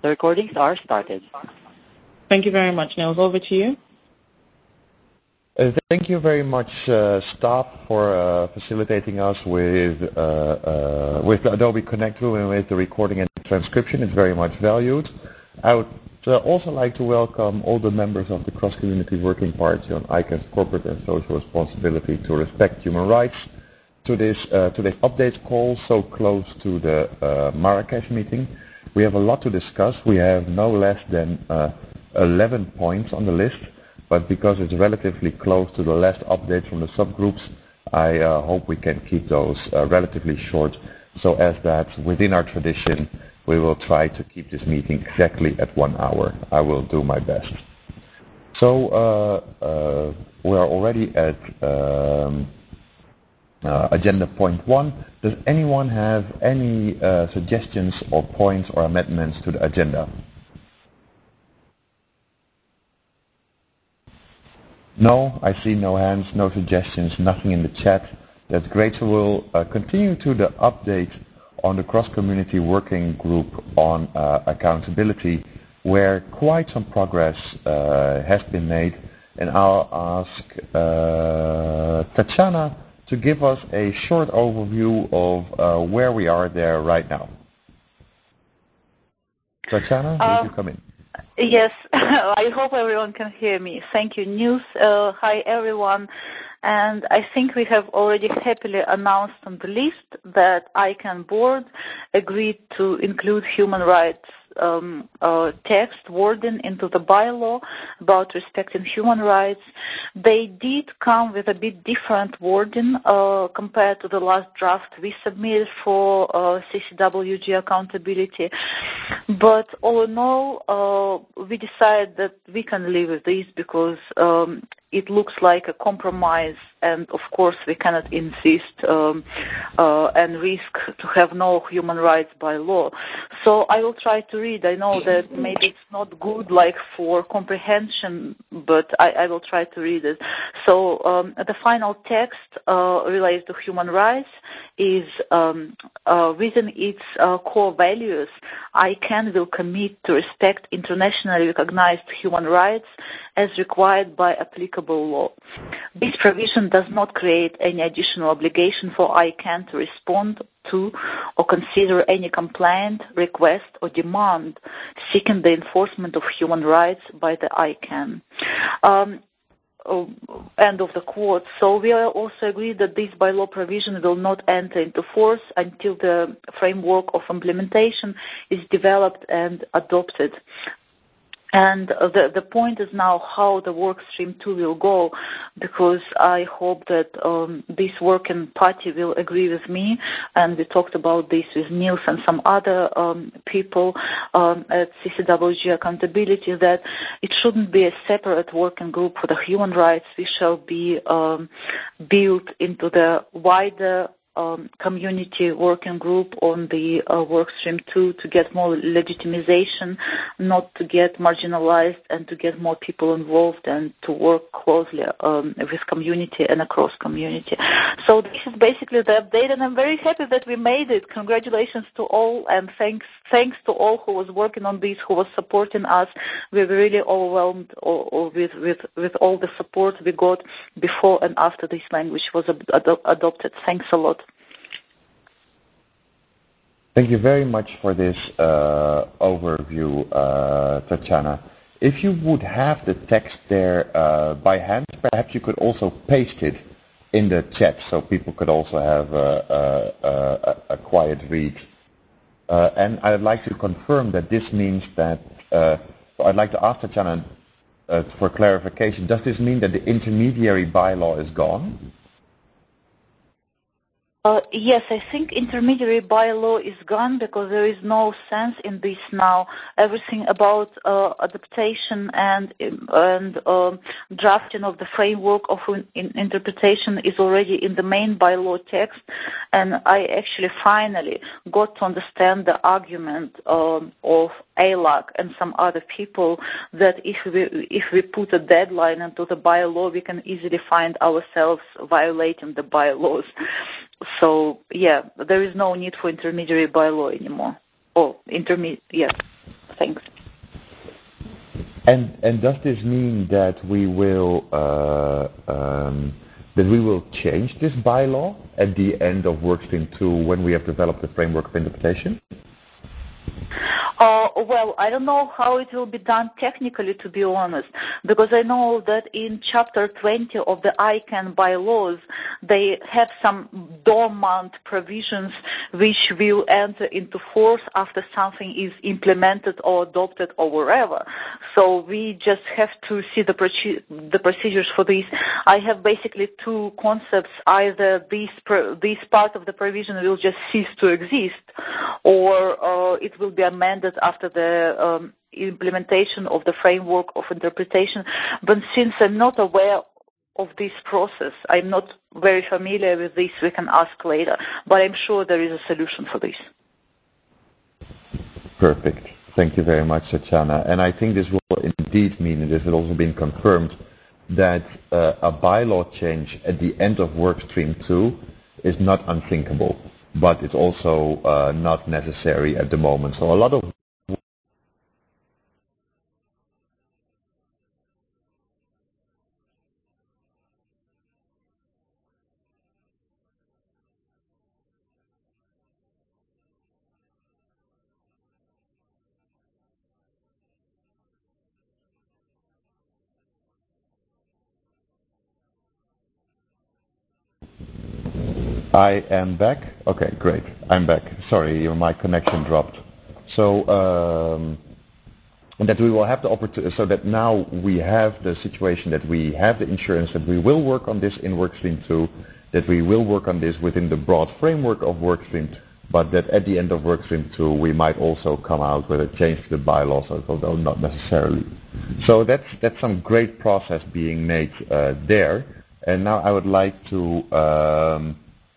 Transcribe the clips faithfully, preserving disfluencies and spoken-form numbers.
The recordings are started. Thank you very much, Niels. Over to you. Uh, thank you very much, uh, staff, for uh, facilitating us with uh, uh, with the Adobe Connect Room and with the recording and transcription. It's very much valued. I would uh, also like to welcome all the members of the Cross-Community Working Party on I CANN's corporate and social responsibility to respect human rights to this uh, to this update call so close to the uh, Marrakesh meeting. We have a lot to discuss. We have no less than uh, eleven points on the list, but because it's relatively close to the last updates from the subgroups, I uh, hope we can keep those uh, relatively short, so as that within our tradition, we will try to keep this meeting exactly at one hour. I will do my best. So uh, uh, we are already at um, uh, agenda point one. Does anyone have any uh, suggestions or points or amendments to the agenda? No, I see no hands, no suggestions, nothing in the chat. That's great. So we'll uh, continue to the update on the cross-community working group on uh, accountability, where quite some progress uh, has been made. And I'll ask uh, Tatjana to give us a short overview of uh, where we are there right now. Tatjana, uh, would you come in? Yes, I hope everyone can hear me. Thank you, Niels. Uh, hi, everyone. And I think we have already happily announced on the list that I CANN board agreed to include human rights um, uh, text wording into the bylaw about respecting human rights. They did come with a bit different wording uh, compared to the last draft we submitted for uh, C C W G accountability. But all in all, uh, we decided that we can live with this because um, it looks like a compromise, and of course we cannot insist um, uh, and risk to have no human rights by law. So I will try to read. I know that maybe it's not good like for comprehension, but I, I will try to read it. So um, the final text uh, related to human rights is um, uh, within its uh, core values, I CANN will commit to respect internationally recognized human rights as required by applicable law. This provision does not create any additional obligation for I CANN to respond to or consider any complaint, request, or demand seeking the enforcement of human rights by the I CANN. Um, Uh, end of the quote. So we also agree that this bylaw provision will not enter into force until the framework of implementation is developed and adopted. And the, the point is now how the work stream two will go, because I hope that um, this working party will agree with me, and we talked about this with Niels and some other um, people um, at C C W G Accountability, that it shouldn't be a separate working group for the human rights. We shall be um, built into the wider Um, community working group on the uh, work stream two to get more legitimization, not to get marginalized, and to get more people involved and to work closely um, with community and across community. So this is basically the update, and I'm very happy that we made it. Congratulations to all, and thanks thanks to all who was working on this, who was supporting us. We were really overwhelmed or, or with, with, with all the support we got before and after this language was ad- adopted. Thanks a lot. Thank you very much for this uh, overview, uh, Tatjana. If you would have the text there uh, by hand, perhaps you could also paste it in the chat so people could also have a, a, a, a quiet read. Uh, and I'd like to confirm that this means that, uh, so I'd like to ask Tatjana uh, for clarification, does this mean that the intermediary bylaw is gone? Uh, yes, I think intermediary bylaw is gone because there is no sense in this now. Everything about uh, adaptation and and um, drafting of the framework of in interpretation is already in the main bylaw text, and I actually finally got to understand the argument um, of A L A C and some other people that if we if we put a deadline into the bylaw, we can easily find ourselves violating the bylaws. So, yeah, there is no need for intermediary bylaw anymore. Oh, intermediate, yeah. Thanks. And and does this mean that we will uh, um, that we will change this bylaw at the end of workstream two when we have developed the framework of interpretation? Uh, well, I don't know how it will be done technically, to be honest, because I know that in Chapter twenty of the I CANN bylaws, they have some dormant provisions which will enter into force after something is implemented or adopted or wherever. So we just have to see the, proce- the procedures for this. I have basically two concepts. Either this, pro- this part of the provision will just cease to exist, or uh, it will be amended after the um, implementation of the framework of interpretation. But since I'm not aware of this process, I'm not very familiar with this, we can ask later. But I'm sure there is a solution for this. Perfect. Thank you very much, Tatjana. And I think this will indeed mean, and this has also been confirmed, that uh, a bylaw change at the end of workstream two is not unthinkable, but it's also uh, not necessary at the moment. So a lot of I am back. Okay, great. I'm back. Sorry, my connection dropped. So um, that we will have the opportunity, so that now we have the situation that we have the insurance that we will work on this in workstream two, that we will work on this within the broad framework of workstream, but that at the end of workstream two we might also come out with a change to the bylaws, although not necessarily. So that's that's some great process being made uh, there. And now I would like to um,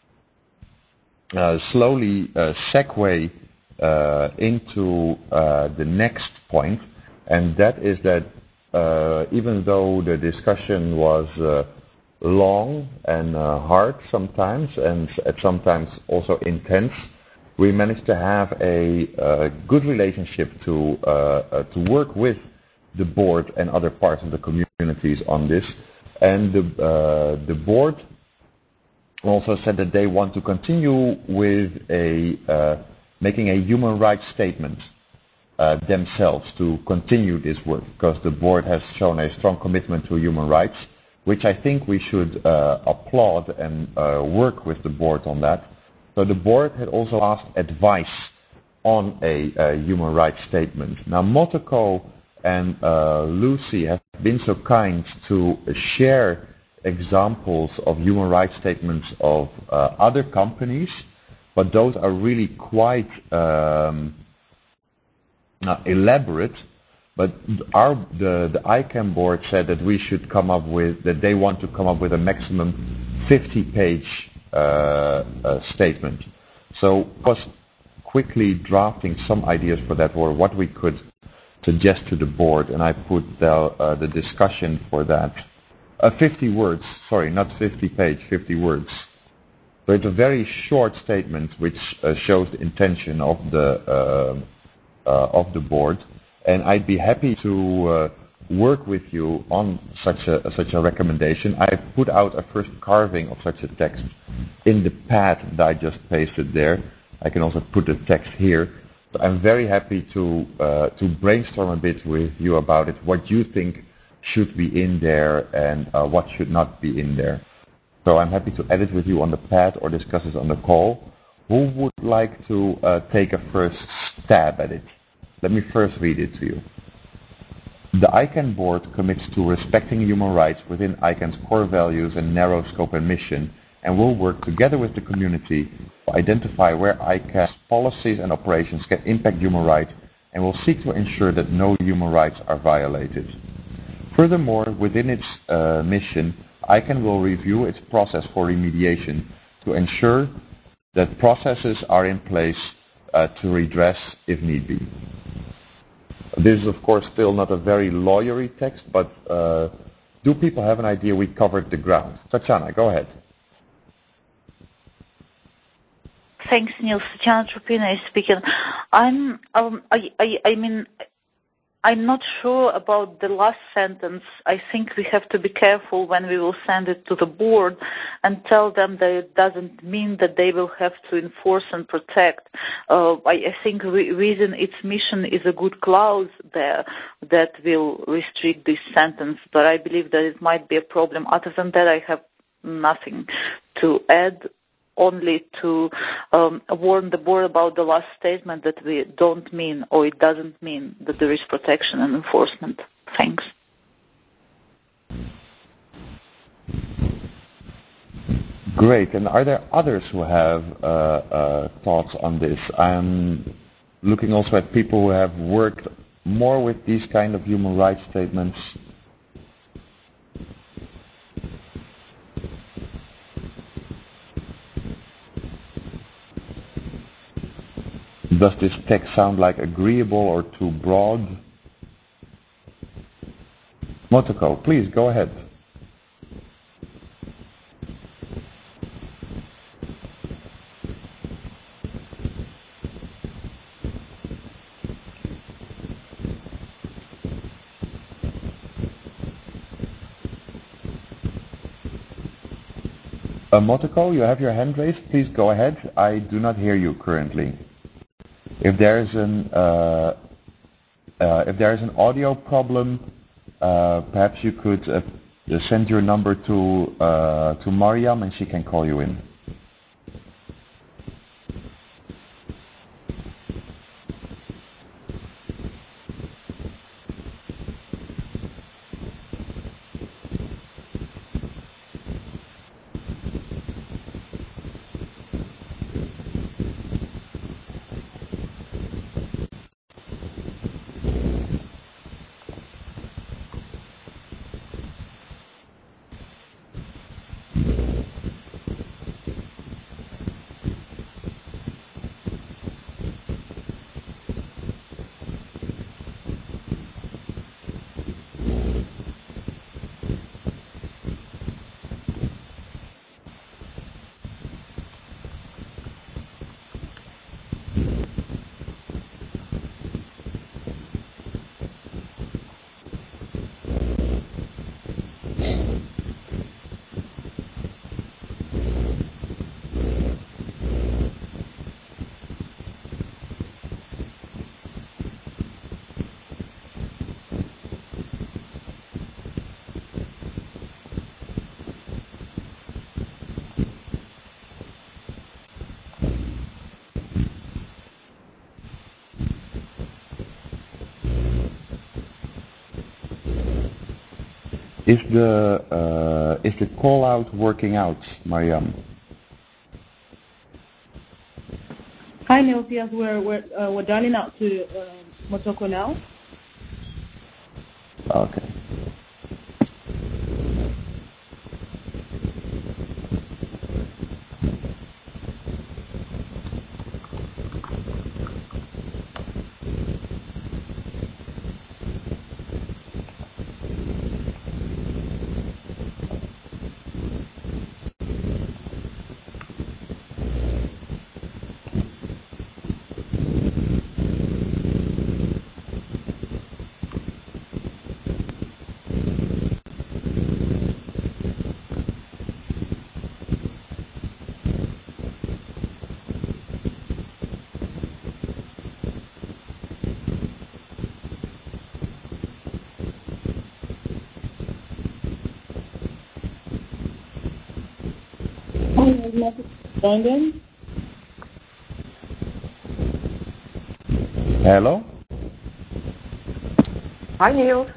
Uh, slowly uh, segue uh, into uh, the next point, and that is that uh, even though the discussion was uh, long and uh, hard sometimes, and at sometimes also intense, we managed to have a, a good relationship to uh, uh, to work with the board and other parts of the communities on this, and the uh, the board also said that they want to continue with a uh, making a human rights statement uh, themselves to continue this work, because the board has shown a strong commitment to human rights, which I think we should uh, applaud and uh, work with the board on that. So the board had also asked advice on a, a human rights statement. Now Motoko and uh, Lucy have been so kind to share examples of human rights statements of uh, other companies, but those are really quite um, uh, elaborate. But our the the I CANN board said that we should come up with that they want to come up with a maximum fifty-page uh, uh, statement. So I was quickly drafting some ideas for that, or what we could suggest to the board, and I put the, uh, the discussion for that. Uh, fifty words, sorry, not fifty page, fifty words. So it's a very short statement which uh, shows the intention of the uh, uh, of the board, and I'd be happy to uh, work with you on such a such a recommendation. I put out a first carving of such a text in the pad that I just pasted there. I can also put the text here. So I'm very happy to uh, to brainstorm a bit with you about it. What you think should be in there and uh, what should not be in there. So I'm happy to edit with you on the pad or discuss this on the call. Who would like to uh, take a first stab at it? Let me first read it to you. The I CANN board commits to respecting human rights within I CANN's core values and narrow scope and mission, and will work together with the community to identify where I CANN's policies and operations can impact human rights, and will seek to ensure that no human rights are violated. Furthermore, within its uh, mission, I CANN will review its process for remediation to ensure that processes are in place uh, to redress if need be. This is, of course, still not a very lawyery text, but uh, do people have an idea we covered the ground? Tatjana, go ahead. thanks, Niels. Tatiana Trupina is speaking. I'm, um, I, I, I mean, I'm not sure about the last sentence. I think we have to be careful when we will send it to the board and tell them that it doesn't mean that they will have to enforce and protect. Uh, I, I think re- reason its mission is a good clause there that will restrict this sentence, but I believe that it might be a problem. Other than that, I have nothing to add, only to um, warn the board about the last statement that we don't mean, or it doesn't mean, that there is protection and enforcement. Thanks. Great. And are there others who have uh, uh, thoughts on this? I'm looking also at people who have worked more with these kind of human rights statements. Does this text sound like agreeable or too broad? Motoko, please go ahead. Uh, Motoko, you have your hand raised. Please go ahead. I do not hear you currently. If there is an uh, uh, if there is an audio problem, uh, perhaps you could uh, send your number to uh, to Mariam and she can call you in. Is the uh, is the call out working out, Mariam? Hi, Niels. Yes, we're we're uh, we're dialing out to uh, Motoko now. Okay. Hello? Hi, Niels.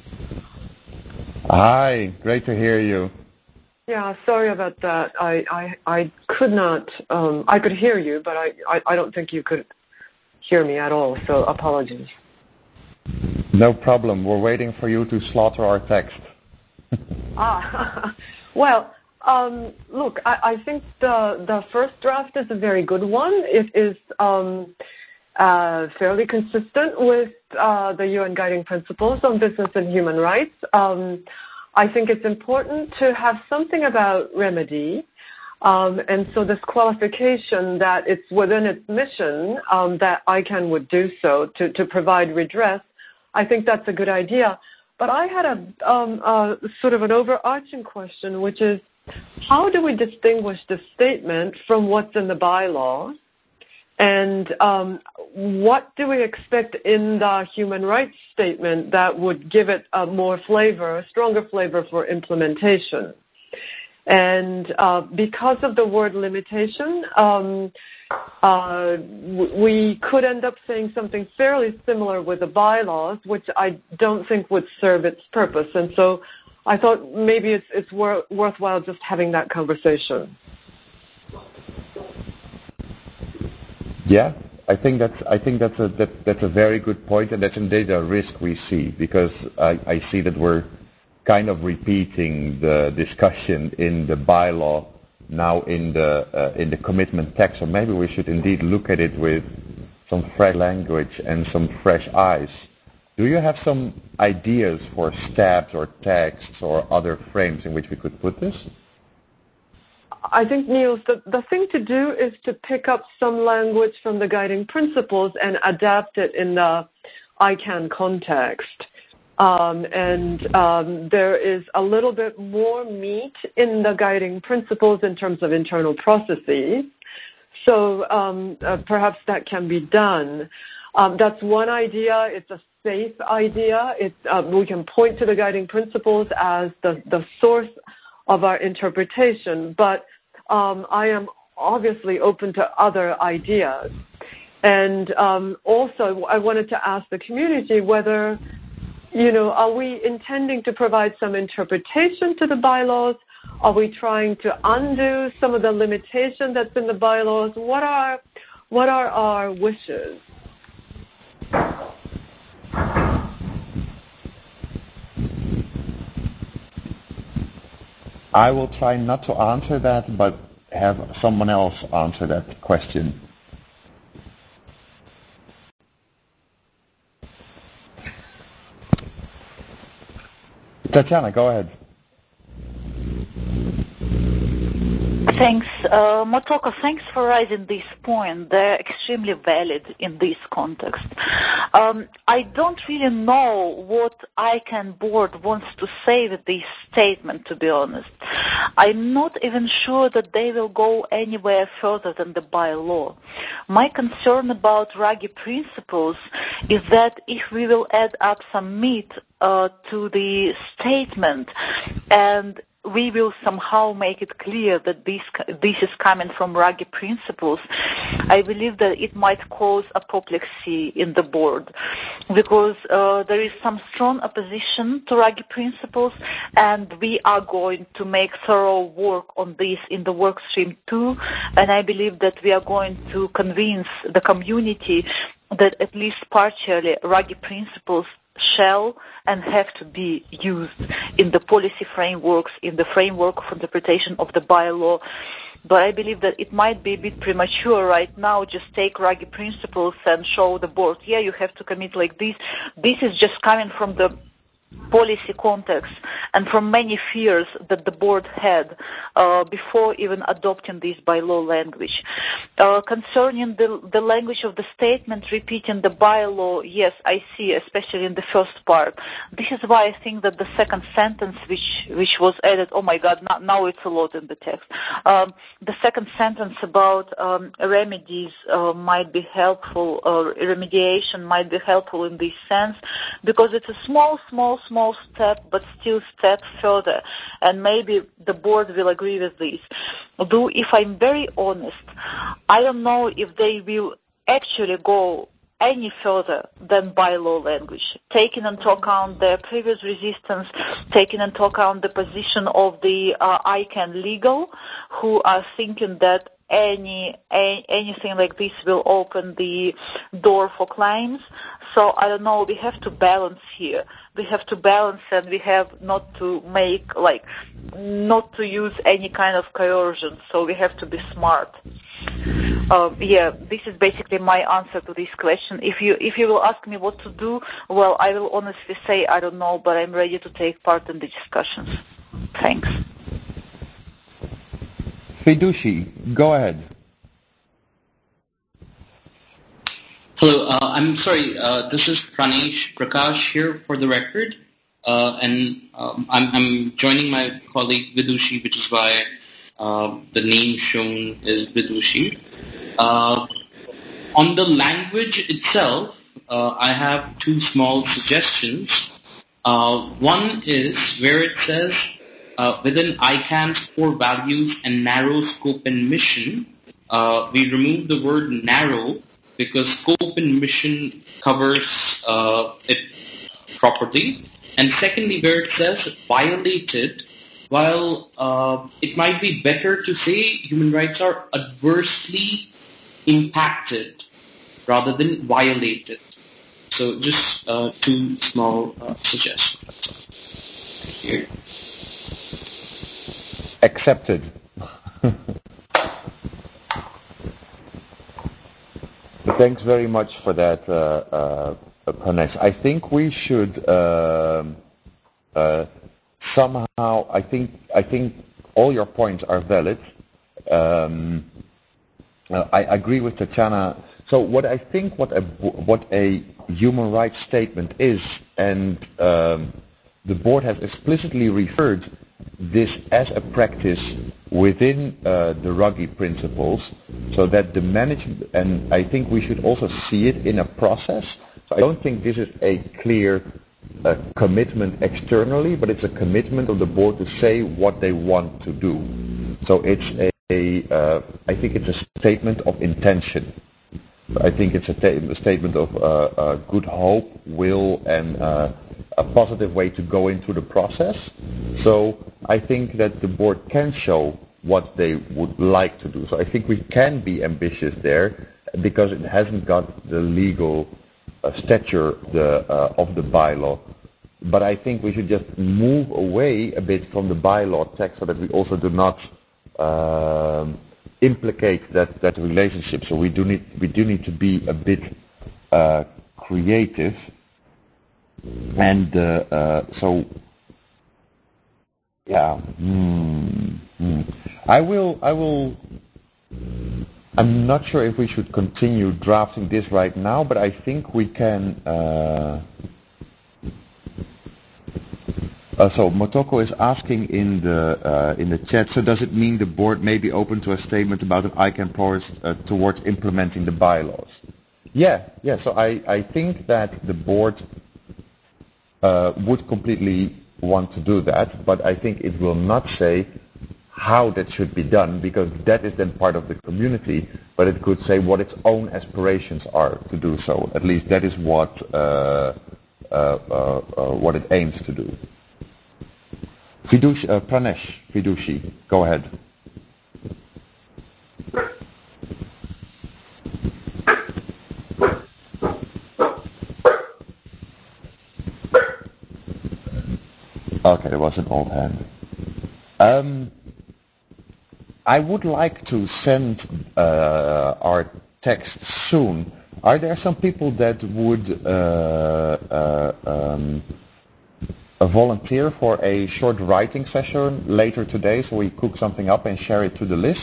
Hi, great to hear you. Yeah, sorry about that. I, I, I could not, um, I could hear you, but I, I, I don't think you could hear me at all, so apologies. No problem. We're waiting for you to slaughter our text. ah, well, um, look, I, I think the, the first draft is a very good one. It is um, uh, fairly consistent with uh, the U N Guiding Principles on Business and Human Rights. Um, I think it's important to have something about remedy. Um, and so this qualification that it's within its mission um, that ICANN would do so to, to provide redress, I think that's a good idea. But I had a um, uh, sort of an overarching question, which is, how do we distinguish the statement from what's in the bylaws? And um, what do we expect in the human rights statement that would give it a more flavor, a stronger flavor for implementation? And uh, because of the word limitation, um, uh, we could end up saying something fairly similar with the bylaws, which I don't think would serve its purpose. And so I thought maybe it's, it's wor- worthwhile just having that conversation. Yeah, I think that's I think that's a that, that's a very good point, and that's indeed a risk we see, because I, I see that we're kind of repeating the discussion in the bylaw now in the uh, in the commitment text. So maybe we should indeed look at it with some fresh language and some fresh eyes. Do you have some ideas for stabs or texts or other frames in which we could put this? I think, Niels, the, the thing to do is to pick up some language from the guiding principles and adapt it in the ICANN context. Um, and um, there is a little bit more meat in the guiding principles in terms of internal processes. So um, uh, perhaps that can be done. Um, that's one idea. It's a safe idea. It's, uh, we can point to the guiding principles as the, the source of our interpretation, but um, I am obviously open to other ideas. And um, also, I wanted to ask the community whether, you know, are we intending to provide some interpretation to the bylaws? Are we trying to undo some of the limitation that's in the bylaws? What are, what are our wishes? I will try not to answer that, but have someone else answer that question. Tatjana, go ahead. Thanks, uh, Motoko, thanks for raising this point. They're extremely valid in this context. Um, I don't really know what ICANN board wants to say with this statement, to be honest. I'm not even sure that they will go anywhere further than the bylaw. My concern about Ruggie principles is that if we will add up some meat uh, to the statement and we will somehow make it clear that this this is coming from Ruggie principles, I believe that it might cause apoplexy in the board, because uh, there is some strong opposition to Ruggie principles, and we are going to make thorough work on this in the work stream too, and I believe that we are going to convince the community that at least partially Ruggie principles shall and have to be used in the policy frameworks, in the framework of interpretation of the bylaw. But I believe that it might be a bit premature right now, just take Ruggie principles and show the board, yeah, you have to commit like this. This is just coming from the policy context and from many fears that the board had uh, before even adopting this bylaw language. Uh, concerning the, the language of the statement repeating the bylaw, yes, I see, especially in the first part. This is why I think that the second sentence, which which was added, oh my God, now, now it's a lot in the text. Um, the second sentence about um, remedies uh, might be helpful, or remediation might be helpful in this sense, because it's a small, small, small step, but still step further, and maybe the board will agree with this. Though, if I'm very honest, I don't know if they will actually go any further than bylaw language, taking into account their previous resistance, taking into account the position of the uh, ICANN legal, who are thinking that any, any anything like this will open the door for claims. So I don't know, we have to balance here. We have to balance, and we have not to make, like, not to use any kind of coercion. So we have to be smart. Uh, yeah, this is basically my answer to this question. If you if you will ask me what to do, well, I will honestly say I don't know, but I'm ready to take part in the discussions. Thanks. Fiduci, go ahead. Hello, uh, I'm sorry, uh, this is Pranesh Prakash here for the record, uh, and um, I'm, I'm joining my colleague Vidushi, which is why uh, the name shown is Vidushi. Uh, on the language itself, uh, I have two small suggestions. Uh, one is where it says, uh, within I CANN's core values and narrow scope and mission, uh, we remove the word narrow because scope and mission covers uh, it properly. And secondly, where it says violated, while uh, it might be better to say human rights are adversely impacted rather than violated. So just uh, two small uh, suggestions. Here. Accepted. Thanks very much for that, uh, uh, Pranesh. I think we should uh, uh, somehow. I think I think all your points are valid. Um, uh, I agree with Tatiana. So what I think what a what a human rights statement is, and um, the board has explicitly referred this as a practice within uh, the Ruggie principles, so that the management, and I think we should also see it in a process. So I don't think this is a clear uh, commitment externally, but it's a commitment of the board to say what they want to do. So it's a, a uh, I think it's a statement of intention. I think it's a, ta- a statement of uh, uh, good hope, will, and uh, a positive way to go into the process. So I think that the board can show what they would like to do. So I think we can be ambitious there because it hasn't got the legal uh, stature the, uh, of the bylaw. But I think we should just move away a bit from the bylaw text so that we also do not um, implicate that, that relationship. So we do need we do need to be a bit uh, creative, and uh, uh, so yeah. Hmm, hmm. I will I will. I'm not sure if we should continue drafting this right now, but I think we can. Uh, Uh, so Motoko is asking in the uh, in the chat. So does it mean the board may be open to a statement about an I CANN progress uh, towards implementing the bylaws? Yeah, yeah. So I, I think that the board uh, would completely want to do that, but I think it will not say how that should be done because that is then part of the community. But it could say what its own aspirations are to do so. At least that is what uh, uh, uh, uh, what it aims to do. Fiduci, uh, Pranesh, Fiduci, go ahead. Okay, there was an old hand. Um, I would like to send uh, our text soon. Are there some people that would uh, uh, um, a volunteer for a short writing session later today so we cook something up and share it to the list?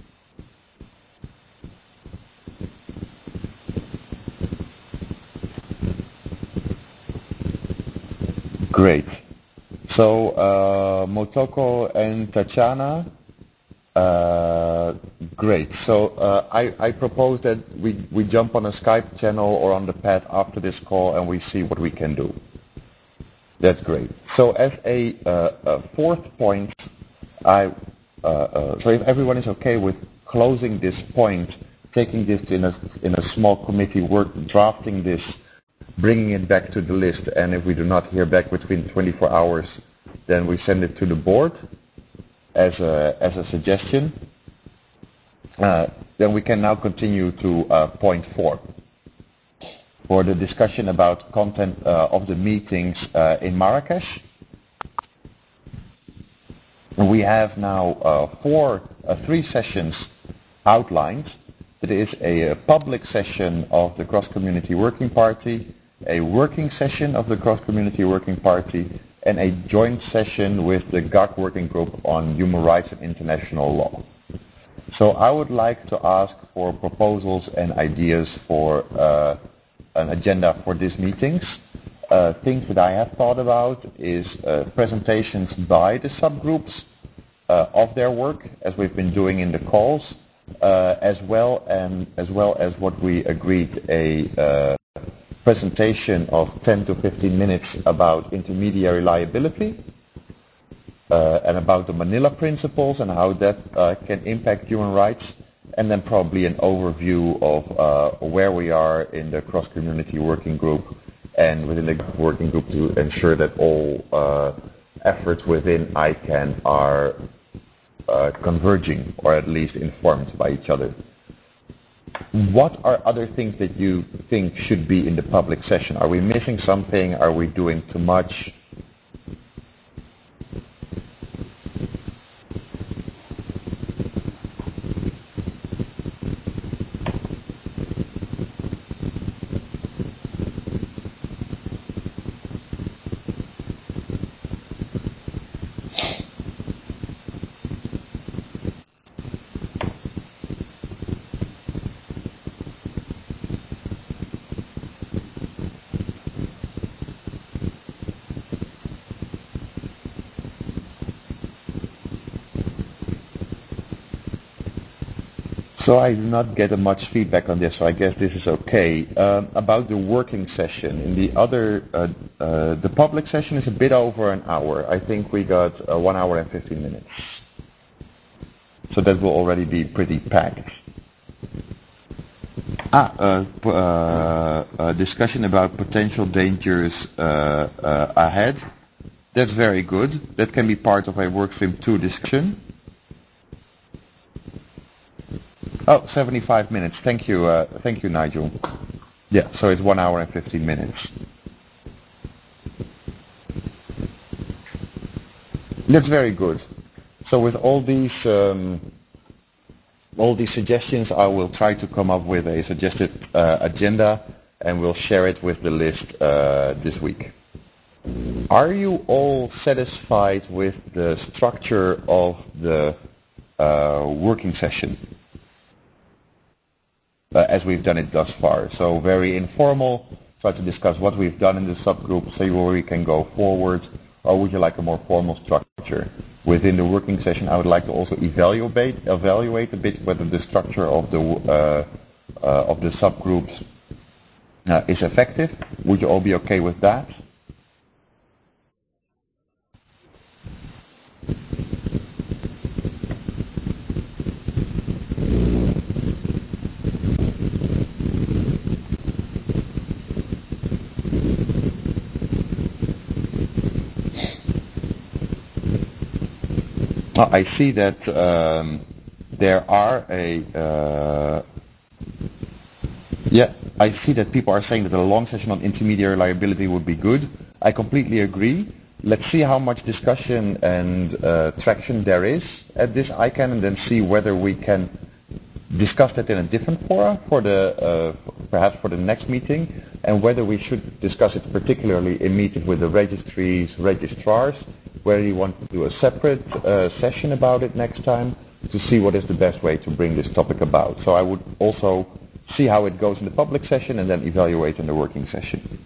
Great. So uh, Motoko and Tatiana, uh, great. So uh, I, I propose that we, we jump on a Skype channel or on the pad after this call and we see what we can do. That's great. So as a, uh, a fourth point, I uh, uh, so if everyone is okay with closing this point, taking this in a in a small committee work, drafting this, bringing it back to the list, and if we do not hear back within twenty-four hours, then we send it to the board as a as a suggestion. Uh, then we can now continue to uh, point four. For the discussion about content uh, of the meetings uh, in Marrakesh. And we have now uh, four, uh, three sessions outlined. It is a, a public session of the Cross-Community Working Party, a working session of the Cross-Community Working Party, and a joint session with the G A C Working Group on Human Rights and International Law. So I would like to ask for proposals and ideas for uh, an agenda for these meetings. Uh, things that I have thought about is uh, presentations by the subgroups uh, of their work, as we've been doing in the calls, uh, as well and as well as what we agreed a uh, presentation of ten to fifteen minutes about intermediary liability uh, and about the Manila Principles and how that uh, can impact human rights, and then probably an overview of uh, where we are in the cross-community working group and within the working group to ensure that all uh, efforts within I CAN are uh, converging or at least informed by each other. What are other things that you think should be in the public session? Are we missing something? Are we doing too much? So I do not get much feedback on this, so I guess this is okay. Um, about the working session, in the other, uh, uh, the public session is a bit over an hour. I think we got uh, one hour and fifteen minutes. So that will already be pretty packed. Ah, uh, p- uh, uh, discussion about potential dangers uh, uh, ahead. That's very good. That can be part of a workstream two discussion. Oh, seventy-five minutes. Thank you, uh, thank you, Nigel. Yeah, so it's one hour and fifteen minutes. That's very good. So with all these um, all these suggestions, I will try to come up with a suggested uh, agenda, and we'll share it with the list uh, this week. Are you all satisfied with the structure of the uh, working session? Uh, as we've done it thus far. So very informal, try to discuss what we've done in the subgroup, see where we can go forward, or would you like a more formal structure? Within the working session, I would like to also evaluate evaluate a bit whether the structure of the uh, uh, of the subgroups uh, is effective. Would you all be okay with that? I see that um, there are a uh, yeah. I see that people are saying that a long session on intermediary liability would be good. I completely agree. Let's see how much discussion and uh, traction there is at this I CAN, and then see whether we can discuss that in a different fora for the uh, perhaps for the next meeting, and whether we should discuss it particularly in meeting with the registries, registrars, whether you want to do a separate uh, session about it next time to see what is the best way to bring this topic about. So I would also see how it goes in the public session and then evaluate in the working session.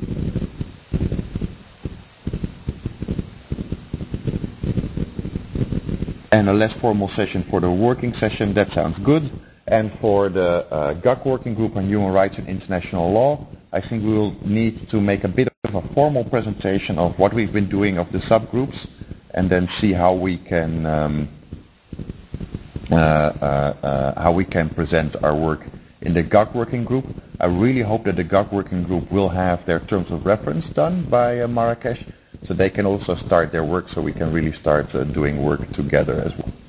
And a less formal session for the working session, that sounds good. And for the uh, G A C working group on human rights and international law, I think we will need to make a bit of a formal presentation of what we've been doing of the subgroups, and then see how we can um, uh, uh, uh, how we can present our work in the G A C working group. I really hope that the G A C working group will have their terms of reference done by uh, Marrakesh, so they can also start their work, so we can really start uh, doing work together as well.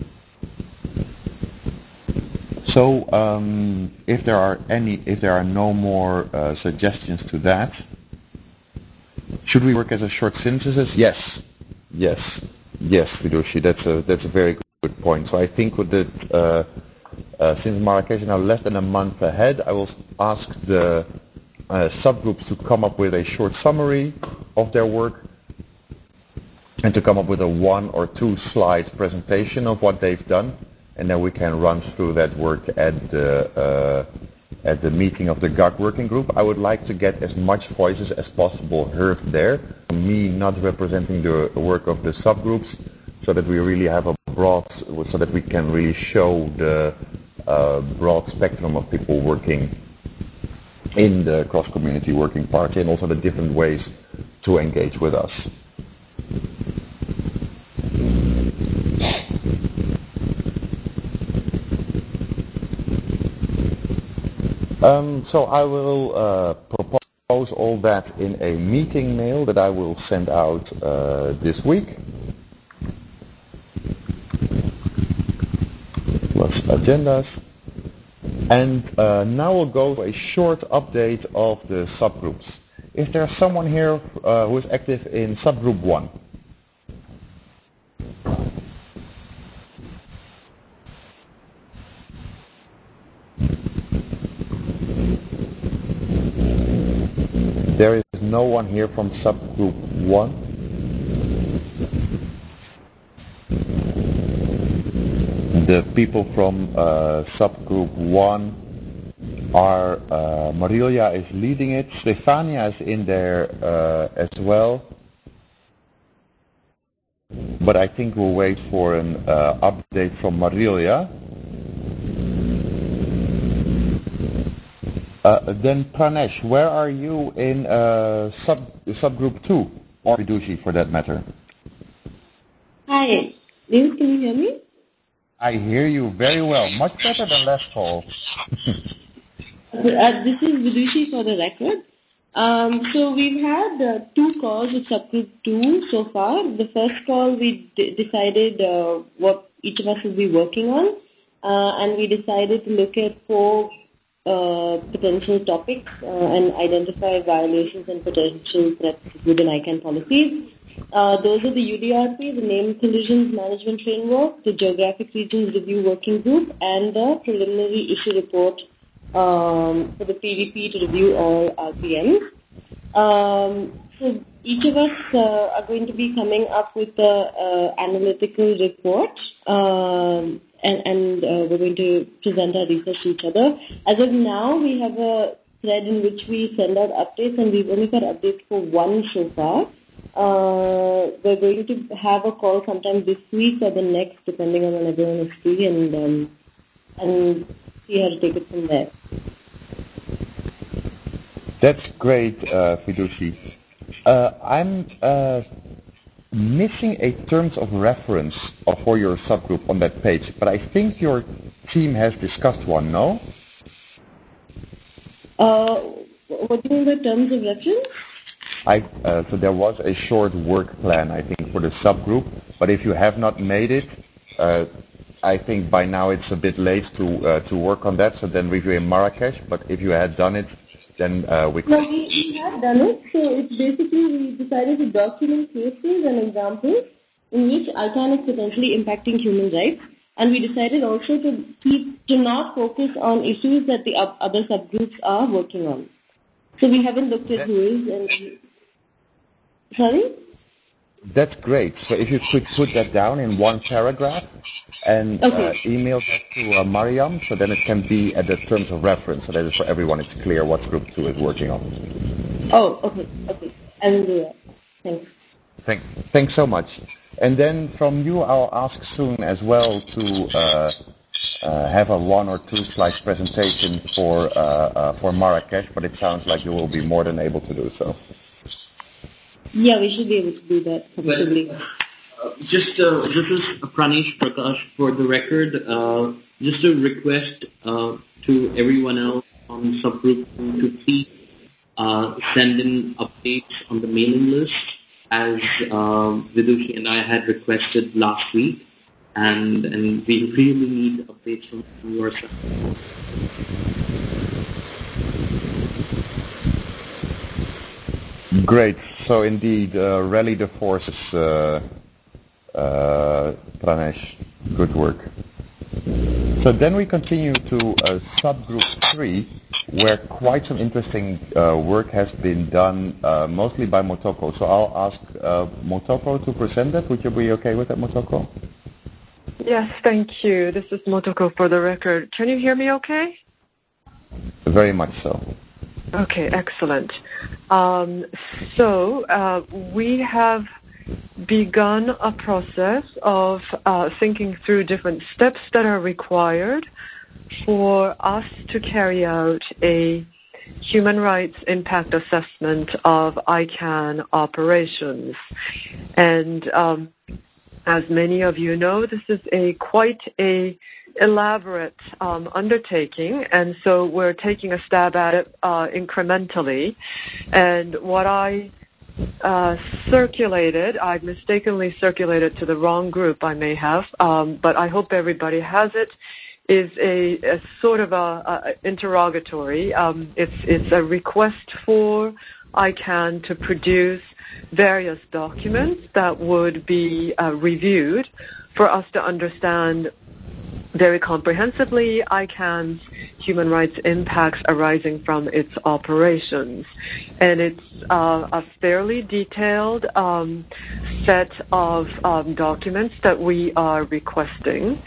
So, um, if there are any, if there are no more uh, suggestions to that, should we work as a short synthesis? Yes, yes, yes, Vidushi. That's a that's a very good point. So I think with the uh, uh, since Marrakesh is now less than a month ahead, I will ask the uh, subgroups to come up with a short summary of their work, and to come up with a one or two slide presentation of what they've done, and then we can run through that work at the uh, at the meeting of the G A C working group. I would like to get as much voices as possible heard there. Me not representing the work of the subgroups, so that we really have a broad, so that we can really show the uh, broad spectrum of people working in the cross-community working party, and also the different ways to engage with us. Um, so I will uh, propose all that in a meeting mail that I will send out uh, this week. Plus agendas. And uh, now we'll go to a short update of the subgroups. Is there someone here uh, who is active in subgroup one? There is no one here from subgroup one. The people from uh, subgroup one are, uh, Marilia is leading it, Stefania is in there uh, as well. But I think we'll wait for an uh, update from Marilia. Uh, then Pranesh, where are you in uh, sub subgroup two, or Vidushi for that matter? Hi, Liz, can you hear me? I hear you very well, much better than last call. uh, this is Vidushi for the record. Um, so we've had uh, two calls with subgroup two so far. The first call we d- decided uh, what each of us will be working on, uh, and we decided to look at four uh, potential topics uh, and identify violations and potential threats within I CANN policies. Uh, those are the U D R P, the Name Collisions Management Framework, the Geographic Regions Review Working Group, and the Preliminary Issue Report um, for the P V P to review all R P Ms. Um, so each of us uh, are going to be coming up with an uh, analytical report, um, and, and uh, we're going to present our research to each other. As of now, we have a thread in which we send out updates, and we've only got updates for one so far. Uh, we're going to have a call sometime this week or the next, depending on when everyone is free, and um, and see how to take it from there. That's great, uh, Vidushi. Uh, I'm uh, missing a terms of reference for your subgroup on that page, but I think your team has discussed one, no? Uh, what do you mean by terms of reference? I, uh, so there was a short work plan, I think, for the subgroup, but if you have not made it, uh, I think by now it's a bit late to uh, to work on that, so then review in Marrakesh, but if you had done it, then uh, we could... No, we, we have done it, so it's basically we decided to document cases and examples in which I CANN is potentially impacting human rights, and we decided also to keep, to not focus on issues that the other subgroups are working on. So we haven't looked at who is and... Sorry? That's great. So if you could put that down in one paragraph and okay. uh, email that to uh, Mariam, so then it can be at the terms of reference, so that is for everyone it's clear what group two is working on. Oh, okay, okay. I will do that. Thanks. Thank, thanks so much. And then from you, I'll ask soon as well to uh, uh, have a one or two slide presentation for uh, uh, for Marrakesh, but it sounds like you will be more than able to do so. Yeah, we should be able to do that comfortably. Well, uh, just uh, this is Pranesh Prakash for the record. Uh, just a request uh, to everyone else on subgroup to please uh, send in updates on the mailing list, as um, Vidushi and I had requested last week, and and we really need updates from your side. Great. So indeed, uh, rally the forces, uh, uh, Pranesh. Good work. So then we continue to uh, subgroup three, where quite some interesting uh, work has been done, uh, mostly by Motoko. So I'll ask uh, Motoko to present that. Would you be okay with that, Motoko? Yes, thank you. This is Motoko for the record. Can you hear me okay? Very much so. Okay, excellent. Um, so uh, we have begun a process of uh, thinking through different steps that are required for us to carry out a human rights impact assessment of ICANN operations. And um, as many of you know, this is a quite a elaborate um, undertaking, and so we're taking a stab at it uh, incrementally. And what I uh, circulated, I mistakenly circulated to the wrong group, I may have, um, but I hope everybody has it, is a, a sort of a, a interrogatory. Um, it's it's a request for ICANN to produce various documents that would be uh, reviewed for us to understand very comprehensively ICANN's human rights impacts arising from its operations. And it's uh, a fairly detailed um, set of um, documents that we are requesting.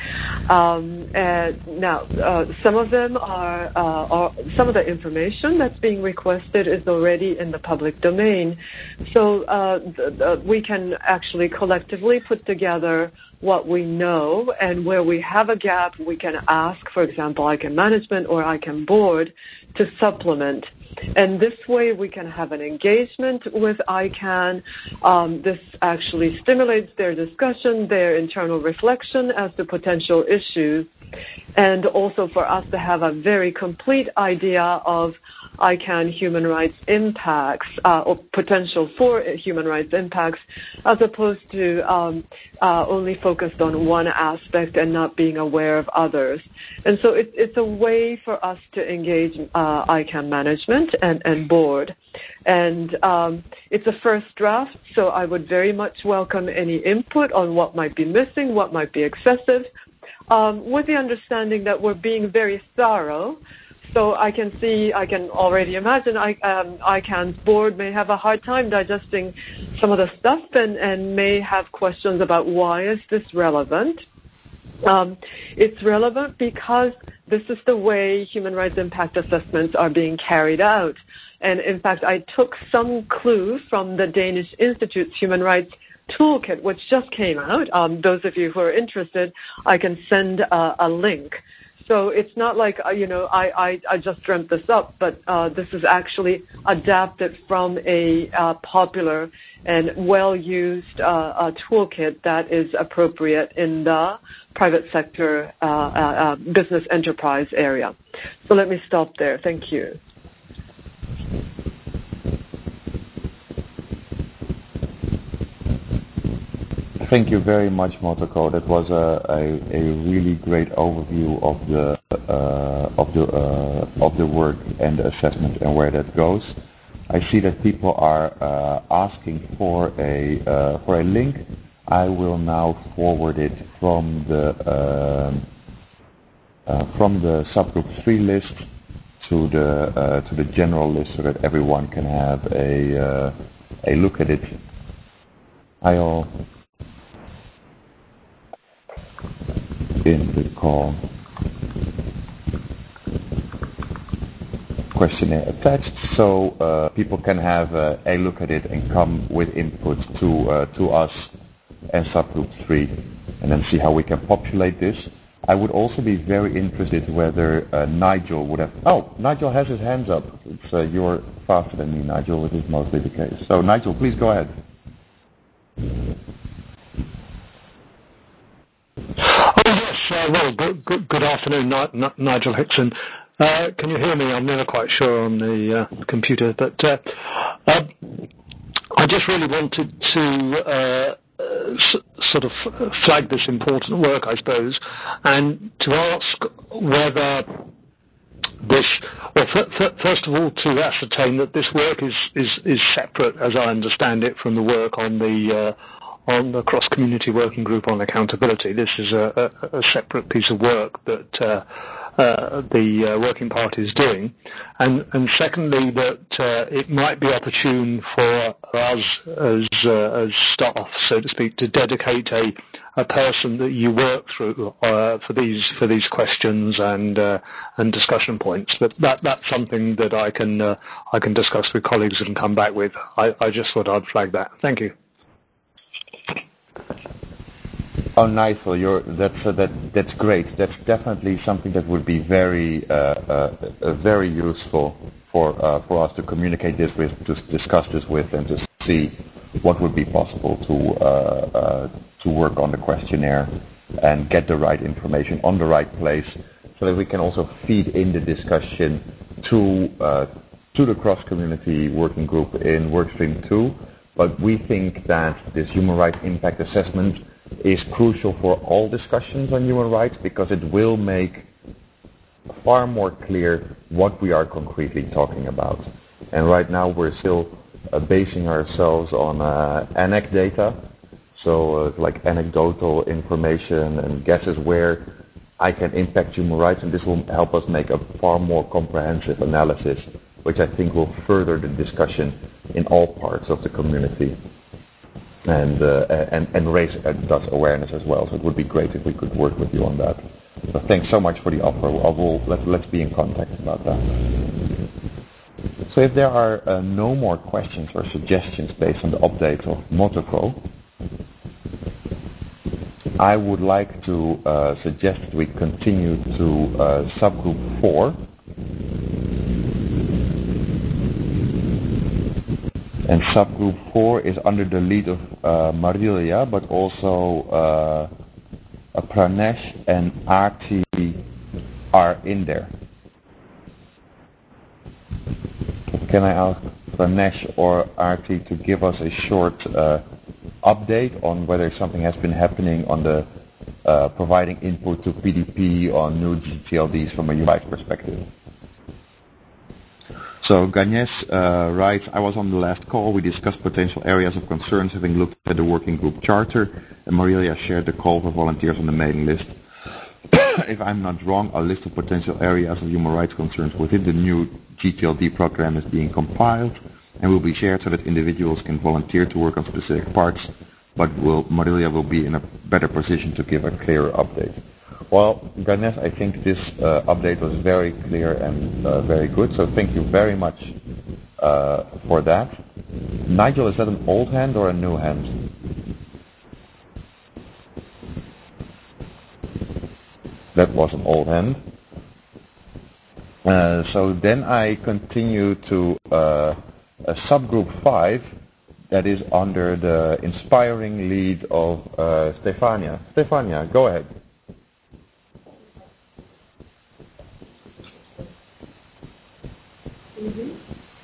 Um, and now, uh, some of them are, uh, are, some of the information that's being requested is already in the public domain. So uh, th- th- we can actually collectively put together what we know, and where we have a gap, we can ask, for example, ICANN management or ICANN board to supplement. And this way we can have an engagement with ICANN. Um, this actually stimulates their discussion, their internal reflection as to potential issues, and also for us to have a very complete idea of ICANN human rights impacts uh, or potential for human rights impacts, as opposed to um, uh, only focused on one aspect and not being aware of others. And so it, it's a way for us to engage uh, ICANN management and, and board. And um, it's a first draft, so I would very much welcome any input on what might be missing, what might be excessive, um, with the understanding that we're being very thorough. So I can see, I can already imagine I, um, ICANN's board may have a hard time digesting some of the stuff and, and may have questions about why is this relevant. Um, it's relevant because this is the way human rights impact assessments are being carried out. And in fact, I took some clue from the Danish Institute's Human Rights Toolkit, which just came out. Um, those of you who are interested, I can send uh, a link. So it's not like, uh, you know, I, I, I just dreamt this up, but uh, this is actually adapted from a uh, popular and well-used uh, uh, toolkit that is appropriate in the private sector uh, uh, uh, business enterprise area. So let me stop there. Thank you. Thank you very much, Motoko. That was a, a, a really great overview of the uh, of the uh, of the work and the assessment and where that goes. I see that people are uh, asking for a uh, for a link. I will now forward it from the uh, uh, from the subgroup three list to the uh, to the general list so that everyone can have a uh, a look at it. I'll in the call questionnaire attached, so uh, people can have uh, a look at it and come with input to uh, to us and subgroup three, and then see how we can populate this. I would also be very interested whether uh, Nigel would have. Oh, Nigel has his hands up. It's uh, you're faster than me, Nigel. It is mostly the case. So Nigel, please go ahead. Oh, yes. Uh, well, good, good, good afternoon, Ni- N- Nigel Hickson. Uh, can you hear me? I'm never quite sure on the uh, computer, but uh, uh, I just really wanted to uh, uh, s- sort of flag this important work, I suppose, and to ask whether this, well, f- f- first of all, to ascertain that this work is, is, is separate, as I understand it, from the work on the uh, on the cross-community working group on accountability. This is a, a, a separate piece of work that uh, uh, the uh, working party is doing, and, and secondly that uh, it might be opportune for us as uh, as staff, so to speak, to dedicate a a person that you work through uh, for these for these questions and uh, and discussion points. But that that's something that I can uh, I can discuss with colleagues and come back with. I, I just thought I'd flag that. Thank you. Oh, Nigel, you're, that's uh, that that's great. That's definitely something that would be very uh, uh, uh, very useful for uh, for us to communicate this with, to discuss this with, and to see what would be possible to uh, uh, to work on the questionnaire and get the right information on the right place, so that we can also feed in the discussion to uh, to the cross-community working group in workstream two. But we think that this human rights impact assessment is crucial for all discussions on human rights, because it will make far more clear what we are concretely talking about. And right now we're still uh, basing ourselves on uh, A N E C data, so uh, like anecdotal information and guesses where I can impact human rights, and this will help us make a far more comprehensive analysis, which I think will further the discussion in all parts of the community. And, uh, and and raise uh, thus awareness as well. So it would be great if we could work with you on that. So thanks so much for the offer. I will, let, let's be in contact about that. So if there are uh, no more questions or suggestions based on the update of Motocro, I would like to uh, suggest that we continue to uh, subgroup four. And subgroup four is under the lead of uh, Marilia, but also uh, Pranesh and Arti are in there. Can I ask Pranesh or Arti to give us a short uh, update on whether something has been happening on the uh, providing input to P D P on new G T L Ds from a human rights perspective? So Ganesh uh, writes, I was on the last call. We discussed potential areas of concerns having looked at the working group charter, and Marilia shared the call for volunteers on the mailing list. If I'm not wrong, a list of potential areas of human rights concerns within the new G T L D program is being compiled and will be shared so that individuals can volunteer to work on specific parts, but will, Marilia will be in a better position to give a clearer update. Well, Ganesh, I think this uh, update was very clear and uh, very good, so thank you very much uh, for that. Nigel, is that an old hand or a new hand? That was an old hand. Uh, so then I continue to uh, a subgroup five that is under the inspiring lead of uh, Stefania. Stefania, go ahead. Mm-hmm.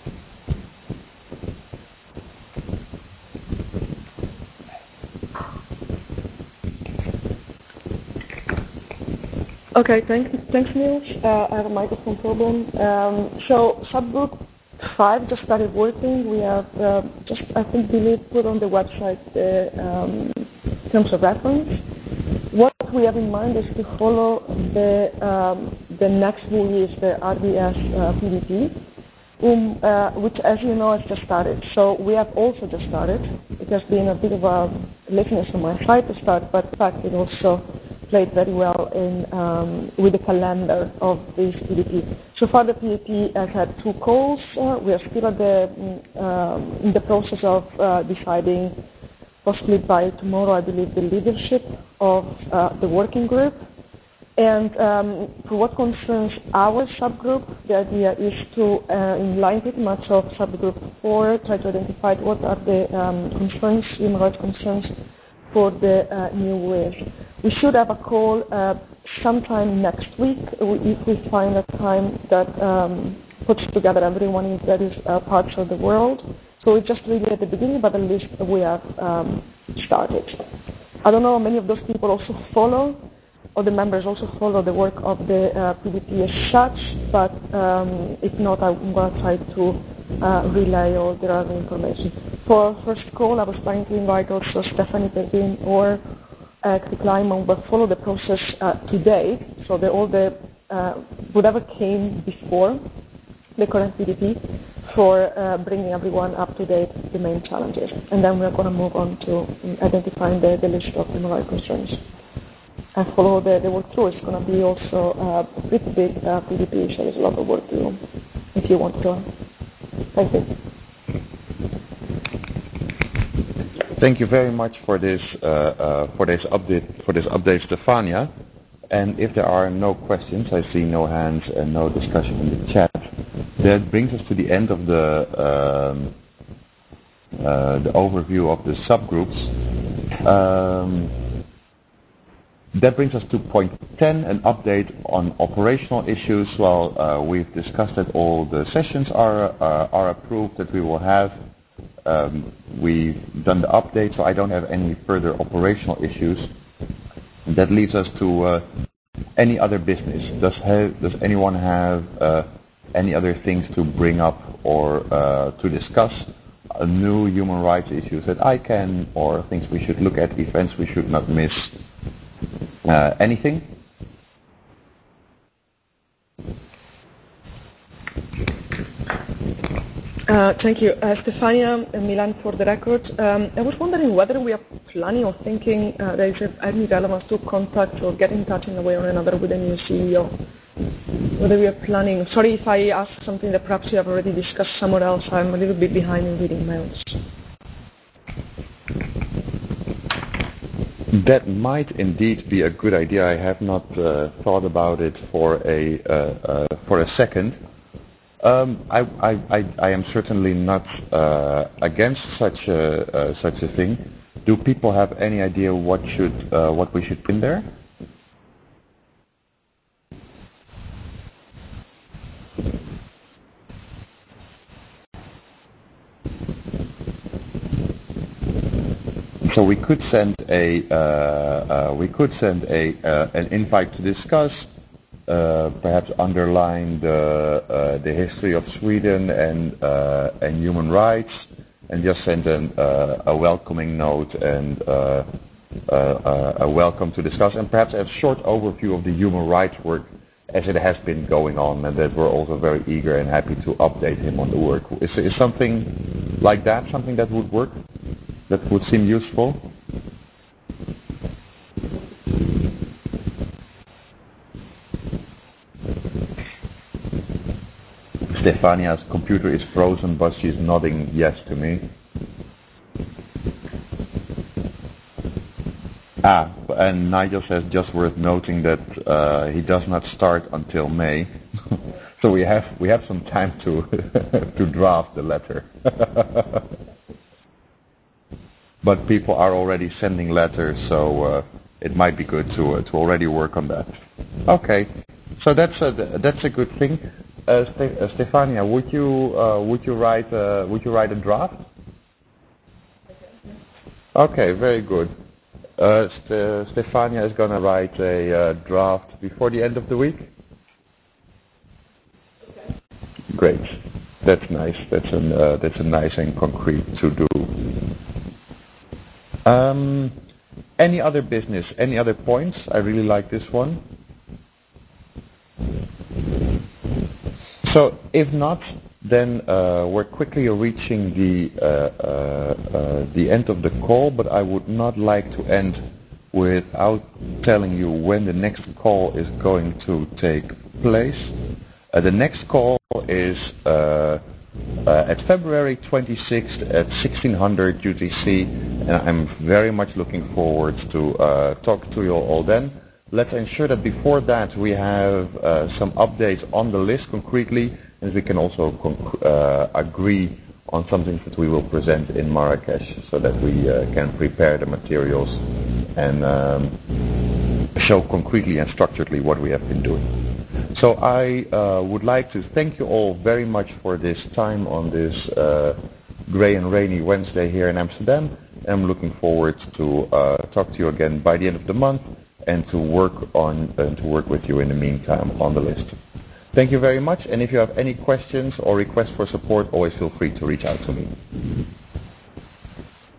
Okay, thanks, thanks Niels. Uh, I have a microphone problem. Um, so subgroup five just started working. We have uh, just, I think, Billy put on the website the um, terms of reference. What we have in mind is to follow the um, the next release, the R D S uh, P D P, um, uh, which, as you know, has just started. So we have also just started. It has been a bit of a laziness on my side to start, but in fact it also played very well in um, with the calendar of this P D P. So far, the P D P has had two calls. Uh, we are still at the um, in the process of uh, deciding, possibly by tomorrow, I believe, the leadership of uh, the working group. And um, for what concerns our subgroup, the idea is to, uh, in line pretty much of subgroup four, try to identify what are the um, concerns, human rights concerns for the uh, new ways. We should have a call uh, sometime next week if we find a time that um, puts together everyone in various uh, parts of the world. So it's just really at the beginning, but at least we have um, started. I don't know, many of those people also follow, or the members also follow the work of the uh, P D P as such, but um, if not, I'm going to try to uh, relay all the other information. For our first call, I was trying to invite also Stephanie Perrin or uh, Klyman, but follow the process uh, today, so that all the uh, whatever came before the current P D P for uh, bringing everyone up to date with the main challenges. And then we're going to move on to um, identifying the, the list of human rights concerns. And follow the, the work through. It's going to be also uh, a pretty big uh, P D P, so there's a lot of work to do if you want to join. Thank you. Thank you very much for this uh, uh, for this update for this update, Stefania. And if there are no questions, I see no hands and no discussion in the chat. That brings us to the end of the um, uh, the overview of the subgroups. Um, that brings us to point ten, an update on operational issues. Well, uh, we've discussed that all the sessions are uh, are approved that we will have. Um, we've done the update, so I don't have any further operational issues. That leads us to uh, any other business. Does have, does anyone have uh, any other things to bring up or uh, to discuss? Uh, new human rights issues that I can, or things we should look at, events we should not miss? Uh, anything? Uh, thank you. Uh, Stefania and Milan, for the record. Um, I was wondering whether we are planning or thinking uh, there is any relevance to contact or get in touch in a way or another with the new C E O. Whether we are planning. Sorry if I ask something that perhaps you have already discussed somewhere else. I'm a little bit behind in reading mails. That might indeed be a good idea. I have not uh, thought about it for a uh, uh, for a second. Um, I, I, I, I am certainly not uh, against such a uh, such a thing. Do people have any idea what should uh, what we should put in there? So we could send a uh, uh, we could send a uh, an invite to discuss. Uh, perhaps underline the uh, the history of Sweden and uh, and human rights, and just send an, uh, a welcoming note and uh, uh, a welcome to discuss, and perhaps a short overview of the human rights work as it has been going on, and that we're also very eager and happy to update him on the work. Is, is something like that something that would work? That would seem useful? Stefania's computer is frozen, but she's nodding yes to me. Ah, and Nigel says just worth noting that uh, he does not start until May, so we have we have some time to to draft the letter. But people are already sending letters, so uh, it might be good to uh, to already work on that. Okay, so that's a that's a good thing. Uh, Ste- uh, Stefania, would you uh, would you write uh, would you write a draft? Okay, very good. Uh, St- Stefania is going to write a uh, draft before the end of the week. Okay. Great, that's nice. That's an uh, that's a nice and concrete to do. Um, any other business? Any other points? I really like this one. So if not, then uh, we're quickly reaching the uh, uh, uh, the end of the call. But I would not like to end without telling you when the next call is going to take place. Uh, the next call is uh, uh, at February twenty-sixth at sixteen hundred U T C, and I'm very much looking forward to uh, talk to you all then. Let's ensure that before that we have uh, some updates on the list concretely, and we can also conc- uh, agree on some things that we will present in Marrakesh, so that we uh, can prepare the materials and um, show concretely and structuredly what we have been doing. So I uh, would like to thank you all very much for this time on this uh, grey and rainy Wednesday here in Amsterdam. I'm looking forward to uh, talk to you again by the end of the month, and to work on and to work with you in the meantime on the list. Thank you very much, and if you have any questions or requests for support, always feel free to reach out to me.